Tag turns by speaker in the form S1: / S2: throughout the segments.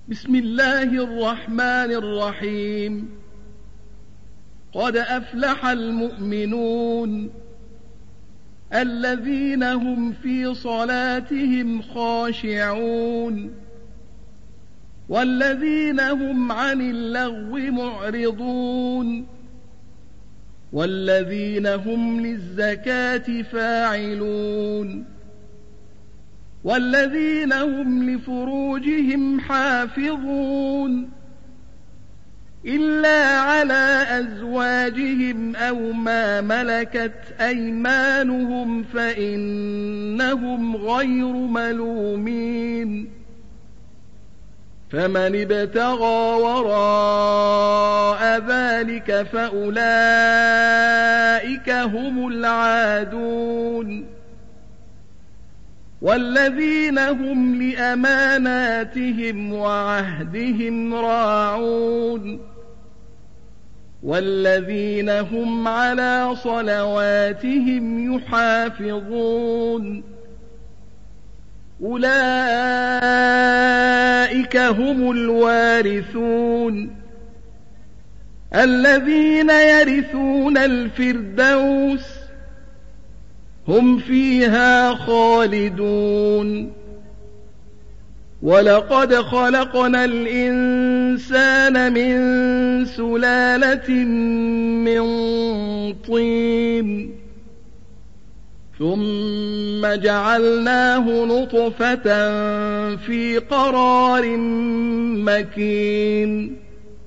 S1: بسم الله الرحمن الرحيم. قد أفلح المؤمنون الذين هم في صلاتهم خاشعون والذين هم عن اللغو معرضون والذين هم للزكاة فاعلون والذين هم لفروجهم حافظون إلا على أزواجهم أو ما ملكت أيمانهم فإنهم غير ملومين. فمن ابتغى وراء ذلك فأولئك هم العادون والذين هم لأماناتهم وعهدهم راعون والذين هم على صلواتهم يحافظون. أولئك هم الوارثون الذين يرثون الفردوس هم فيها خالدون. ولقد خلقنا الإنسان من سلالة من طين ثم جعلناه نطفة في قرار مكين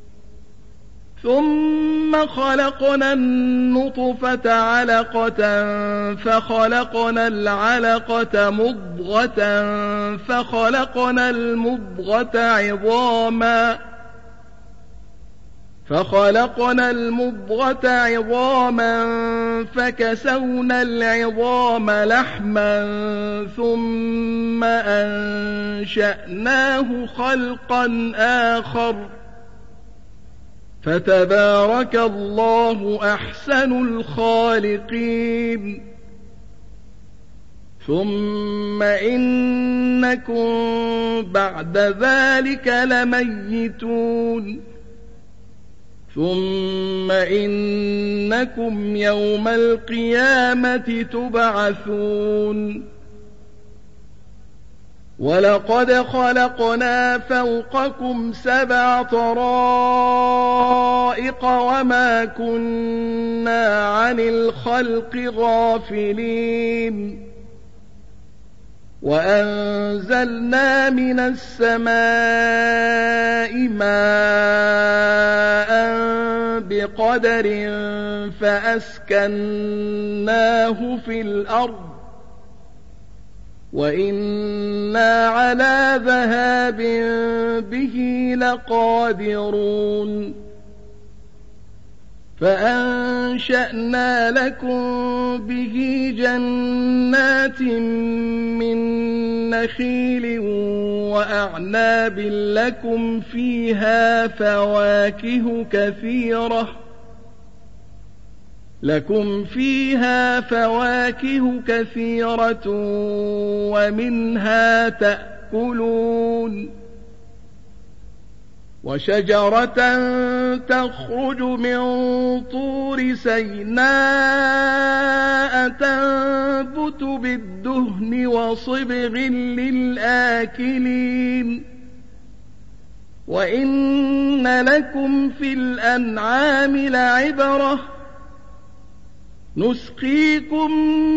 S1: ثم خلقنا النطفة علقة فخلقنا العلقة مضغة فخلقنا المضغة عظاما فكسونا العظام لحما ثم أنشأناه خلقا آخر فتبارك الله أحسن الخالقين. ثم إنكم بعد ذلك لميتون ثم إنكم يوم القيامة تبعثون. ولقد خلقنا فوقكم 7 طرائق وما كنا عن الخلق غافلين. وأنزلنا من السماء ماء بقدر فأسكناه في الأرض وإنا على ذهاب به لقادرون. فأنشأنا لكم به جنات من نخيل وأعناب لكم فيها فواكه كثيرة ومنها تأكلون. وشجرة تخرج من طور سيناء تنبت بالدهن وصبغ للآكلين. وإن لكم في الأنعام لعبرة نسقيكم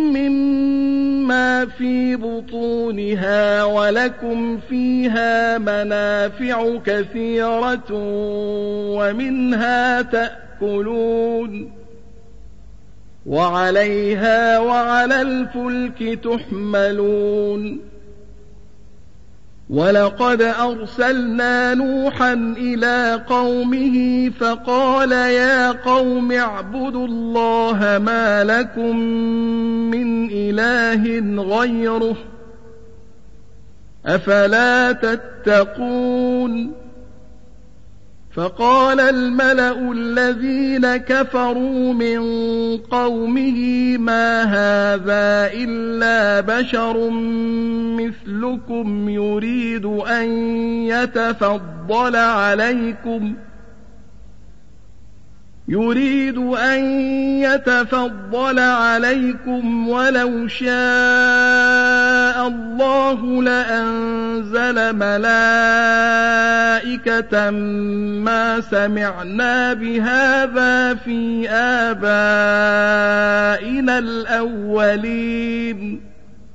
S1: مما في بطونها ولكم فيها منافع كثيرة ومنها تأكلون وعليها وعلى الفلك تحملون. ولقد أرسلنا نوحا إلى قومه فقال يا قوم اعبدوا الله ما لكم من إله غيره أفلا تتقون. فقال الملأ الذين كفروا من قومه ما هذا إلا بشر مثلكم يريد أن يتفضل عليكم ولو شاء الله لأنزل ملائكة ما سمعنا بهذا في آبائنا الأولين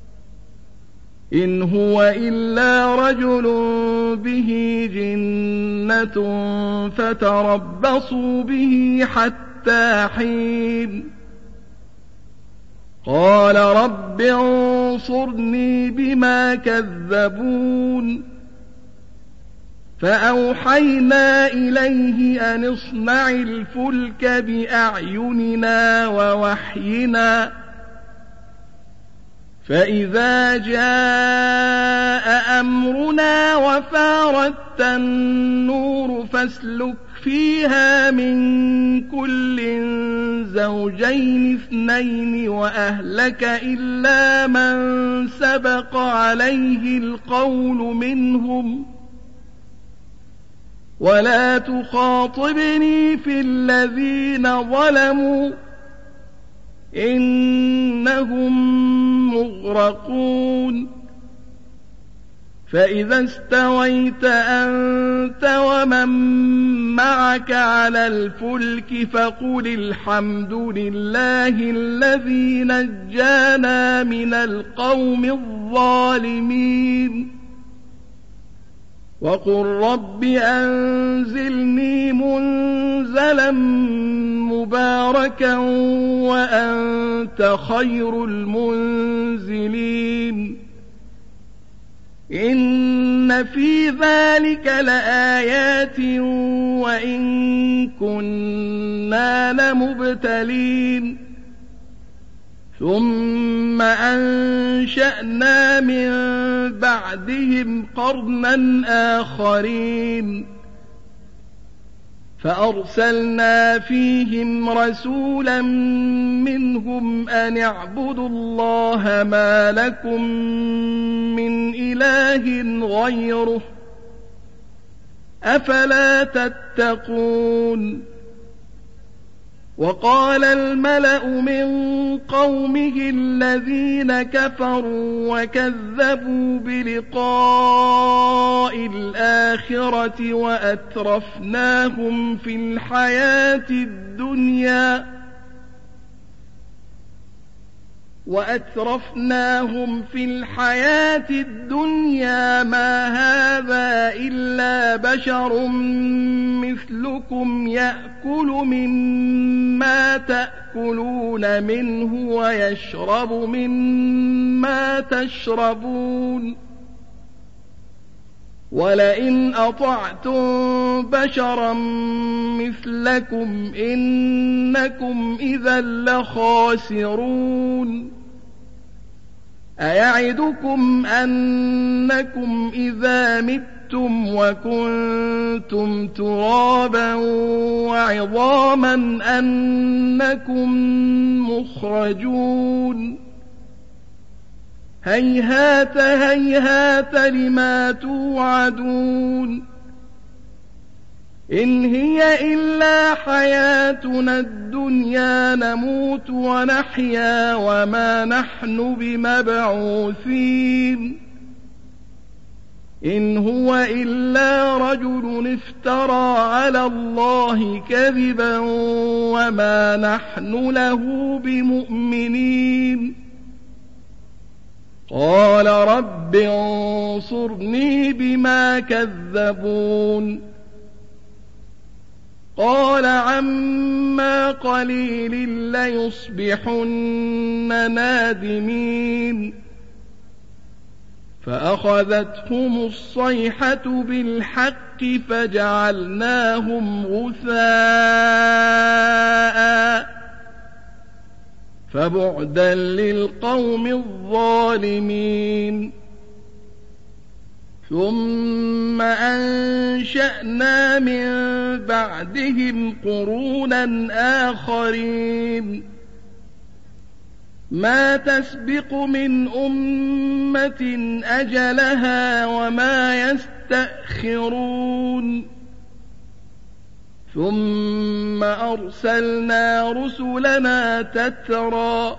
S1: إن هو إلا رجل به جنة فتربصوا به حتى حين قال رب انصرني بما كذبون فأوحينا إليه أن اصنع الفلك بأعيننا ووحينا فإذا جاء أمرنا وفارت النور فاسلك فيها من كل زوجين اثنين وأهلك إلا من سبق عليه القول منهم ولا تخاطبني في الذين ظلموا إنهم مغرقون فإذا استويت أنت ومن معك على الفلك فقل الحمد لله الذي نجانا من القوم الظالمين وقل رب أنزلني منزلا مباركا وأنت خير المنزلين إن في ذلك لآيات وإن كنا لمبتلين ثم أنشأنا من بعدهم قرنا آخرين فأرسلنا فيهم رسولا منهم أن اعبدوا الله ما لكم من إله غيره أفلا تتقون وقال الملأ من قومه الذين كفروا وكذبوا بلقاء الآخرة وأترفناهم في الحياة الدنيا ما هذا إلا بشر مثلكم يأكل مما تأكلون منه ويشرب مما تشربون ولئن أطعتم بشرا مثلكم إنكم إذا لخاسرون أيعدكم أنكم إذا متم وكنتم ترابا وعظاما أنكم مخرجون هيهات هيهات لما توعدون إن هي إلا حياتنا الدنيا نموت ونحيا وما نحن بمبعوثين إن هو إلا رجل افترى على الله كذبا وما نحن له بمؤمنين قال رب انصرني بما كذبون قال عما قليل ليصبحن نادمين فأخذتهم الصيحة بالحق فجعلناهم غثاء فبعدا للقوم الظالمين ثم أنشأنا من بعدهم قرونا آخرين ما تسبق من أمة أجلها وما يستأخرون ثم أرسلنا رسلنا تترى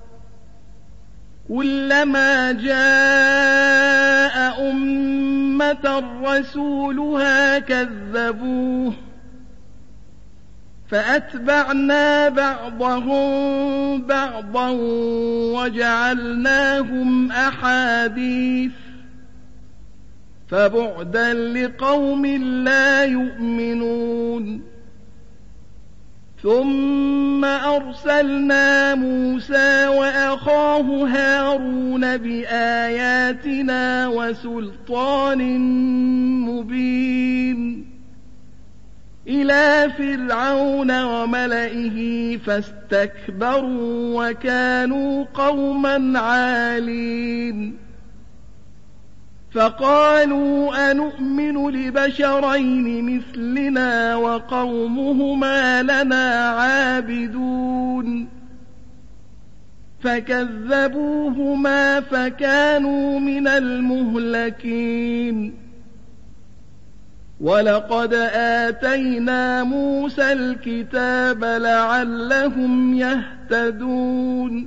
S1: كلما جاء أمة رسولها كذبوه فأتبعنا بعضهم بعضا وجعلناهم أحاديث فبعدا لقوم لا يؤمنون ثم أرسلنا موسى وأخاه هارون بآياتنا وسلطان مبين إلى فرعون وملئه فاستكبروا وكانوا قوما عالين فقالوا أنؤمن لبشرين مثلنا وقومهما لنا عابدون فكذبوهما فكانوا من المهلكين ولقد آتينا موسى الكتاب لعلهم يهتدون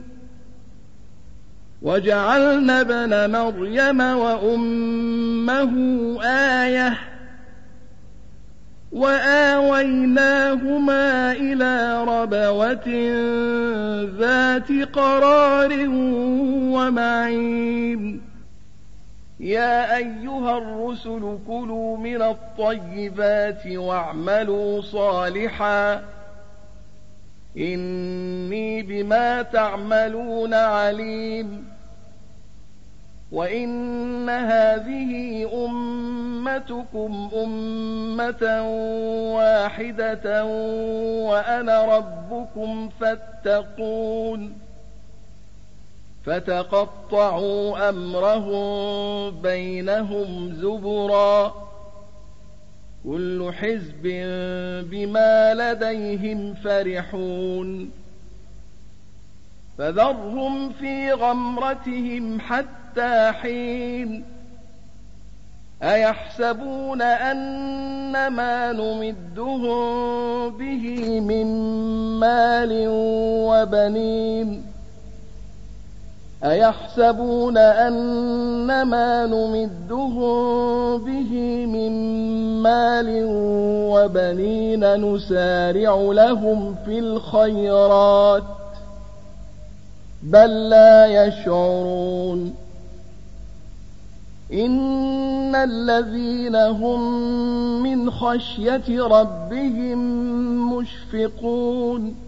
S1: وجعلنا ابن مريم وأمه آية وآويناهما إلى ربوة ذات قرار ومعين يا أيها الرسل كلوا من الطيبات واعملوا صالحا إني بما تعملون عليم وإن هذه أمتكم أمة واحدة وأنا ربكم فاتقون فتقطعوا أمرهم بينهم زبرا كل حزب بما لديهم فرحون فذرهم في غمرتهم حتى حين أيحسبون أن ما نمدهم به من مال وبنين أيحسبون أن ما نمدهم به من مال وبنين نسارع لهم في الخيرات بل لا يشعرون إن الذين هم من خشية ربهم مشفقون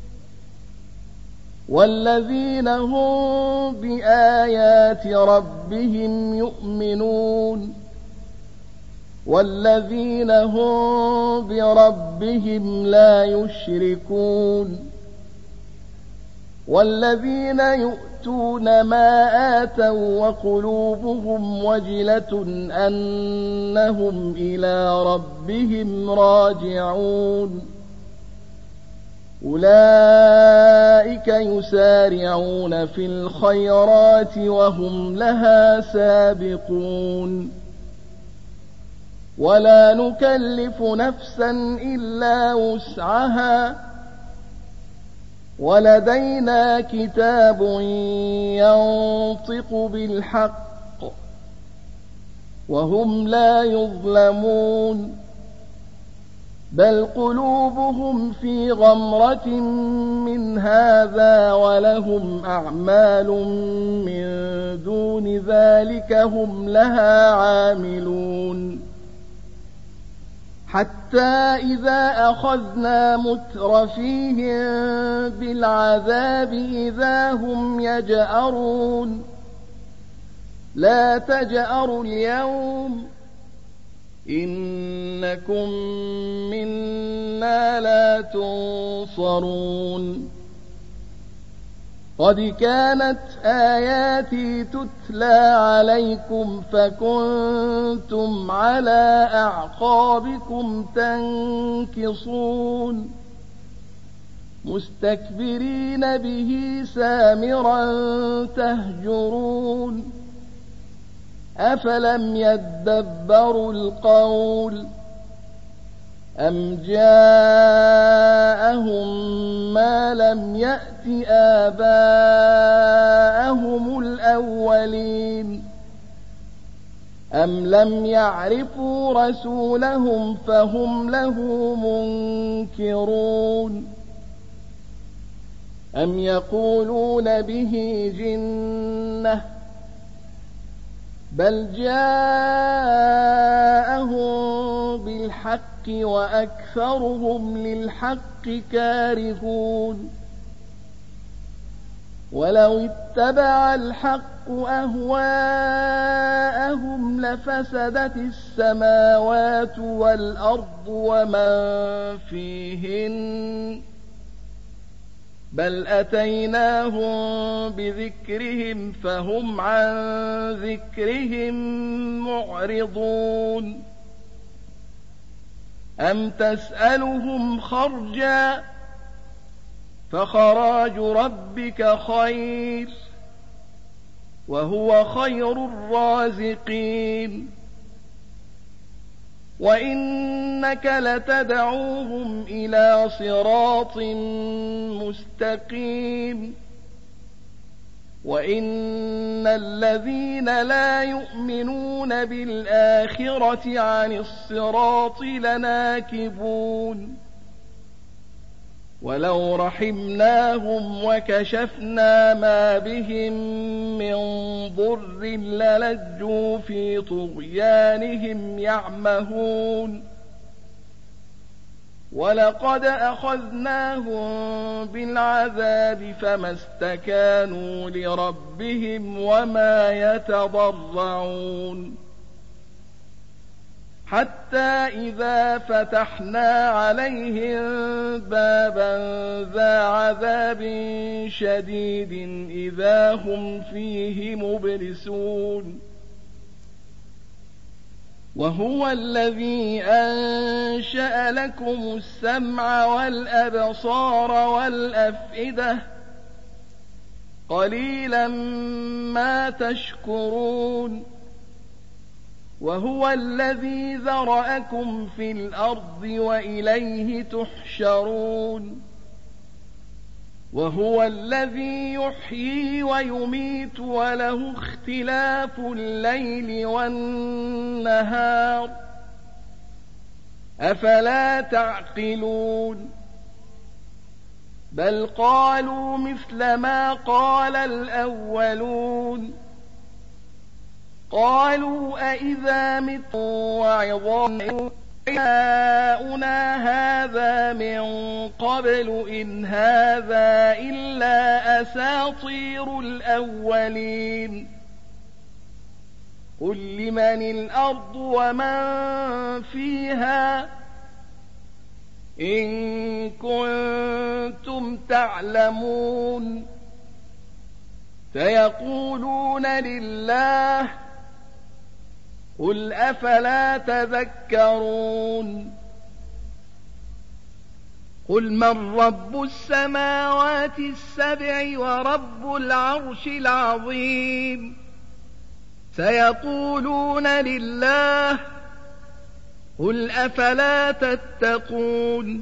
S1: والذين هم بآيات ربهم يؤمنون والذين هم بربهم لا يشركون والذين يؤتون ما آتوا وقلوبهم وجلة أنهم إلى ربهم راجعون أولئك يسارعون في الخيرات وهم لها سابقون ولا نكلف نفسا إلا وسعها ولدينا كتاب ينطق بالحق وهم لا يظلمون بل قلوبهم في غمرة من هذا ولهم أعمال من دون ذلك هم لها عاملون حتى إذا أخذنا مترفيهم بالعذاب إذا هم يجأرون لا تجأروا اليوم إنكم منا لا تنصرون قد كانت آياتي تتلى عليكم فكنتم على أعقابكم تنكصون مستكبرين به سامرا تهجرون أفلم يدبروا القول أم جاءهم ما لم يأت آباءهم الأولين أم لم يعرفوا رسولهم فهم له منكرون أم يقولون به جنة بل جاءهم بالحق وأكثرهم للحق كارهون ولو اتبع الحق أهواءهم لفسدت السماوات والأرض ومن فيهن بل أتيناهم بذكرهم فهم عن ذكرهم معرضون أم تسألهم خرجا فخراج ربك خير وهو خير الرازقين وإنك لتدعوهم إلى صراط مستقيم وإن الذين لا يؤمنون بالآخرة عن الصراط لناكبون ولو رحمناهم وكشفنا ما بهم من ضر للجوا في طغيانهم يعمهون ولقد أخذناهم بالعذاب فما استكانوا لربهم وما يتضرعون حتى إذا فتحنا عليهم بابا ذا عذاب شديد إذا هم فيه مبلسون وهو الذي أنشأ لكم السمع والأبصار والأفئدة قليلا ما تشكرون وهو الذي ذرأكم في الأرض وإليه تحشرون وهو الذي يحيي ويميت وله اختلاف الليل والنهار أفلا تعقلون بل قالوا مثل ما قال الأولون قالوا أئذا متنا وعظامنا هذا من قبل إن هذا إلا أساطير الأولين قل لمن الأرض ومن فيها إن كنتم تعلمون سيقولون لله قل أفلا تذكرون قل من رب السماوات السبع ورب العرش العظيم سيقولون لله قل أفلا تتقون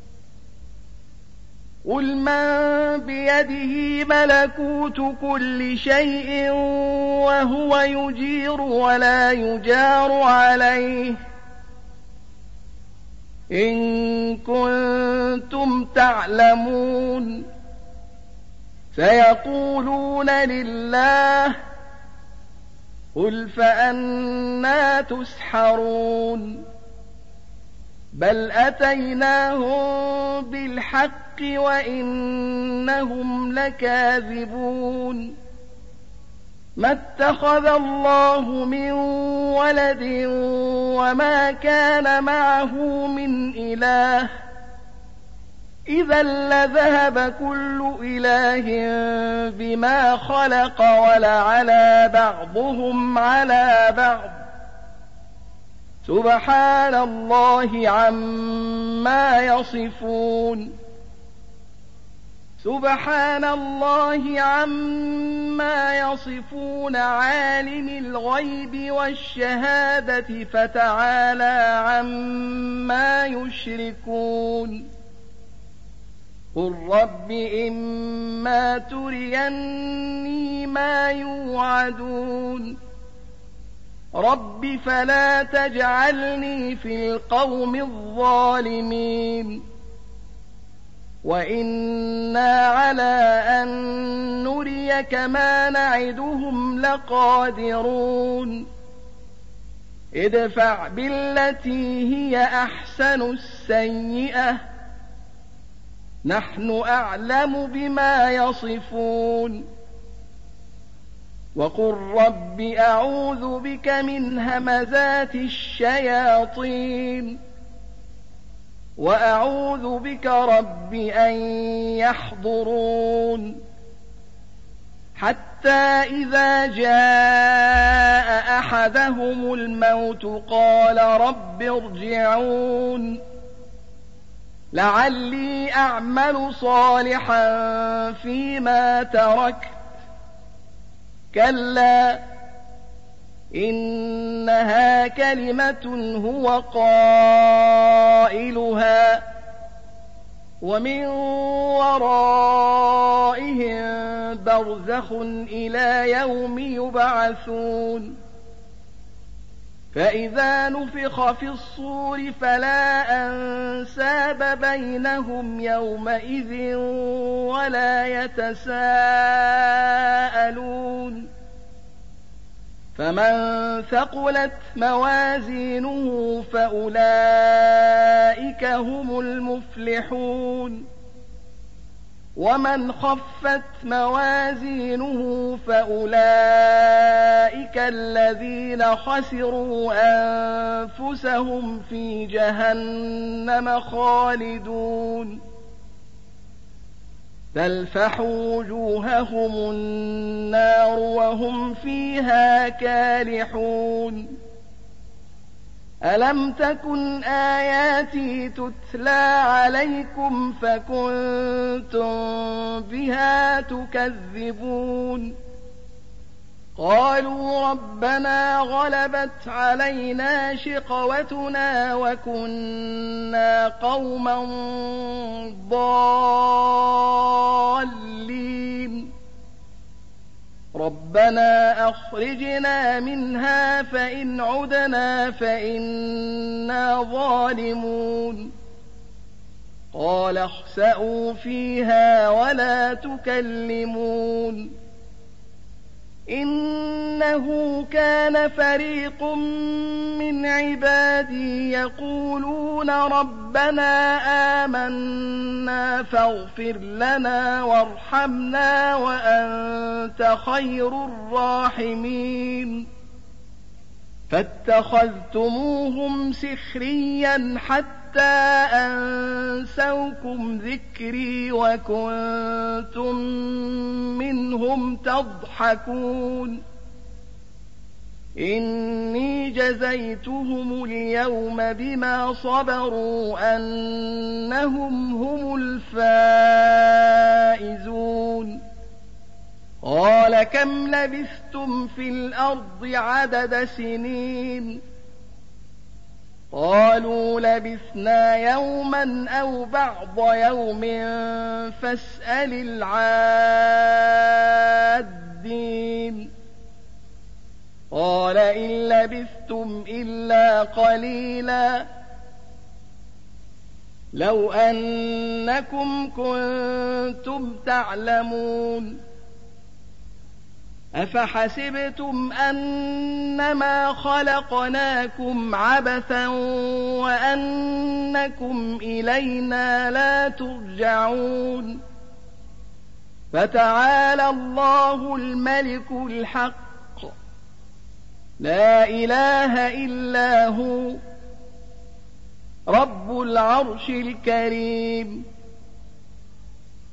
S1: قل من بيده ملكوت كل شيء وهو يجير ولا يجار عليه إن كنتم تعلمون سيقولون لله قل فأنى تسحرون بل أتيناهم بالحق وإنهم لكاذبون ما اتخذ الله من ولد وما كان معه من إله إذا لذهب كل إله بما خلق ولعلى بعضهم على بعض سبحان الله عما يصفون سبحان الله عما يصفون عالم الغيب والشهادة فتعالى عما يشركون قل رب إما تريني ما يوعدون رب فلا تجعلني في القوم الظالمين وإنا على أن نريك ما نعدهم لقادرون ادفع بالتي هي أحسن السيئة نحن أعلم بما يصفون وقل رب أعوذ بك من همزات الشياطين وأعوذ بك رب أن يحضرون حتى إذا جاء أحدهم الموت قال رب ارجعون لعلي أعمل صالحا فيما تركت كلا إنها كلمة هو قائلها ومن ورائهم برزخ إلى يوم يبعثون فإذا نفخ في الصور فلا أنساب بينهم يومئذ ولا يتساءلون فمن ثقلت موازينه فأولئك هم المفلحون ومن خفت موازينه فأولئك الذين خسروا أنفسهم في جهنم خالدون تلفح وجوههم النار وهم فيها كالحون ألم تكن آياتي تتلى عليكم فكنتم بها تكذبون قالوا ربنا غلبت علينا شقوتنا وكنا قوما ضالين ربنا أخرجنا منها فإن عدنا فإنا ظالمون قال اخسئوا فيها ولا تكلمون إنه كان فريق من عبادي يقولون ربنا آمنا فاغفر لنا وارحمنا وأنت خير الراحمين فاتخذتموهم سخريا حتى أنسوكم ذكري وكنتم منهم تضحكون إني جزيتهم اليوم بما صبروا أنهم هم الفائزون قال كم لبثتم في الأرض عدد سنين قالوا لبثنا يوما أو بعض يوم فاسأل العادين قال إن لبثتم إلا قليلا لو أنكم كنتم تعلمون أفحسبتم أنما خلقناكم عبثا وأنكم إلينا لا ترجعون فتعالى الله الملك الحق لا إله إلا هو رب العرش الكريم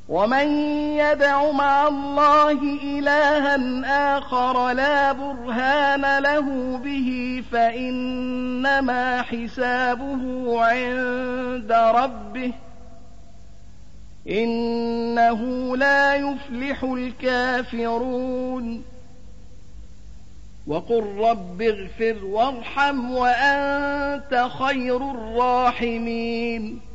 S1: ومن يدع مع الله إلها آخر لا برهان له به فإنما حسابه عند ربه إنه لا يفلح الكافرون وقل رب اغفر وارحم وأنت خير الراحمين